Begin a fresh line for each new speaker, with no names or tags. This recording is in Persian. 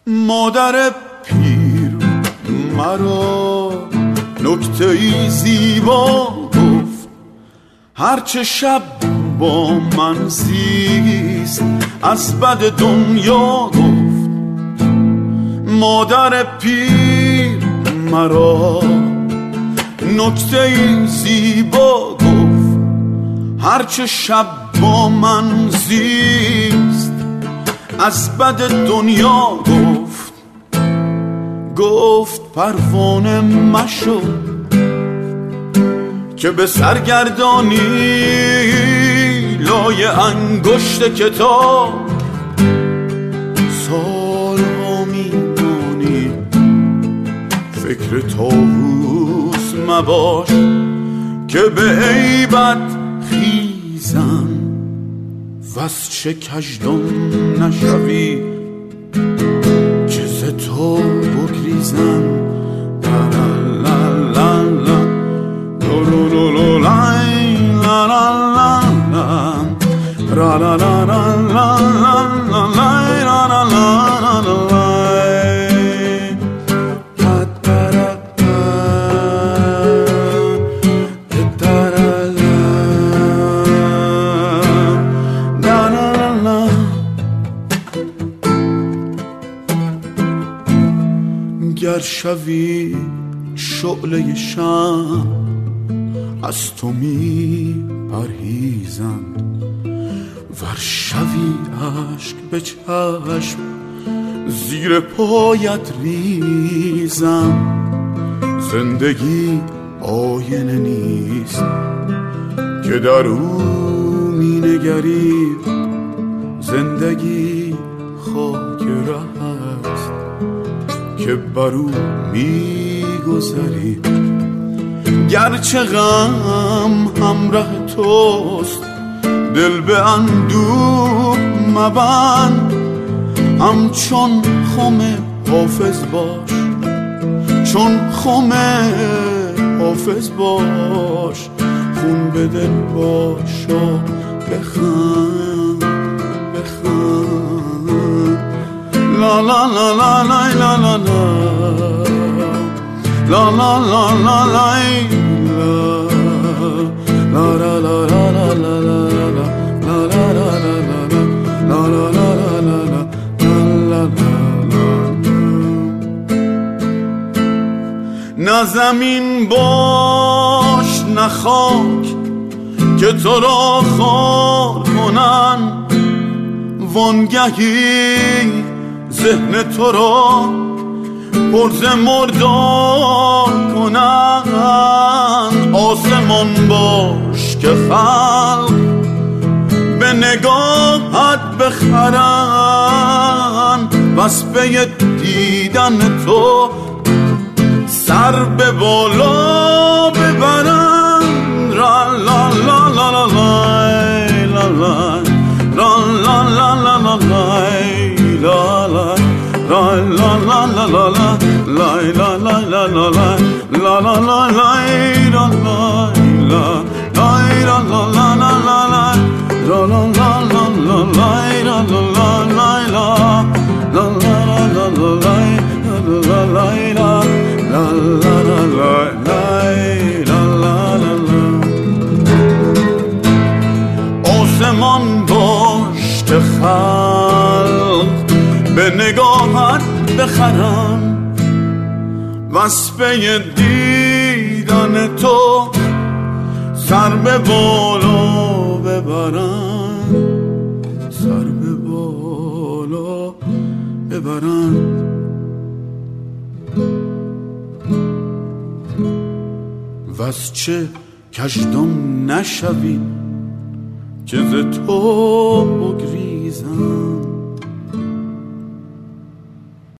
مادر پیر مرا نکته‌ای زیبا گفت، هرچه شب با من زیست از بد دنیا گفت. مادر پیر مرا نکته‌ای زیبا گفت، هرچه شب با من زیست از بد دنیا گفت. گفت پروانه مشو که به سرگردانی لای انگشت کتاب سالها میمانی. فکر طاووس مباش که به عیبت خیزم، وز چه کژدم نشوی که ز تو بگریزم. گر شوی شعله شمع از تو می پرهیزند، ور شوی اشک به چشم زیر پایت ریزم. زندگی آینه نیست که در او می نگری، زندگی خاک ره است که بر او می گذری. گرچه غم همراه توست دل به اندوه مبند، همچون خم حافظ باش، چون خم حافظ باش. خون به دل باش و بخند بخند. لا لا لا لا لا لا لا لا لا لا لا لا لا لا نه زمین باش نه خاک که تو را خار کنن، وانگهی ذهن تو را پرز مردار کنن. آسمان باش که خلق به نگاهت بخرن، بس به دیدن تو سر به بالا ببرن. را لا لا لا لا لا لا را لا لا لا لا لا لا la la la la la la la la la la la la la la la آسمان باش که خلق به نگاهت بخرم، وصفه دیدن تو سر به بالا ببرن، سر به بالا ببرن. وز چه کژدم نشوی که ز تو بگریزم.